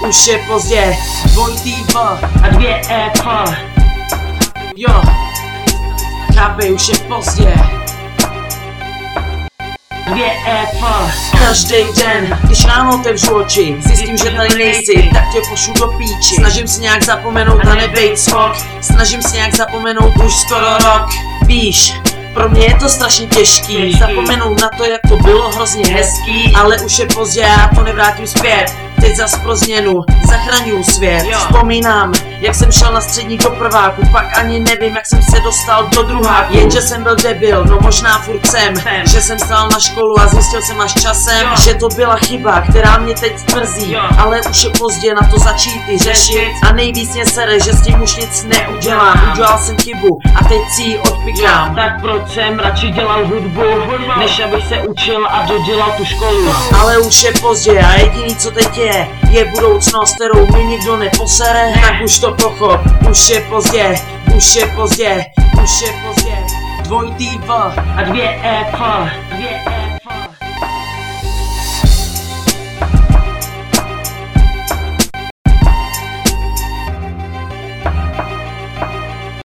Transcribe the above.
už je pozdě, dvojitý V a dvě F. Jo, chápej, už je pozdě. Dvě F. Každý den, když ráno otevřu oči, zjistím, že tady nejsi, tak tě pošlu do píči. Snažím se nějak zapomenout a nebejt smok, snažím se nějak zapomenout už skoro rok. Víš, pro mě je to strašně těžký zapomenout na to, jak to bylo hrozně hezký. Ale už je pozdě, já to nevrátím zpět. Teď zas pro změnu zachraňuju svět. Vzpomínám, jak jsem šel na střední do prváku, pak ani nevím, jak jsem se dostal do druháku. Jenže jsem byl debil, no možná furt jsem, že jsem stál na školu a zjistil jsem až časem, že to byla chyba, která mě teď mrzí. Ale už je pozdě na to začít i řešit a nejvíc mě sere, že s tím už nic neudělám. Udělal jsem chybu a teď si ji odpikám. Tak proč jsem radši dělal hudbu, než abych se učil a dodělal tu školu. Ale už je pozdě a jediný co teď je budoucnost, kterou mi nikdo neposere. Tak už to pochop, už je pozdě, už je pozdě, už je pozdě. Dvojitý V a dvě F.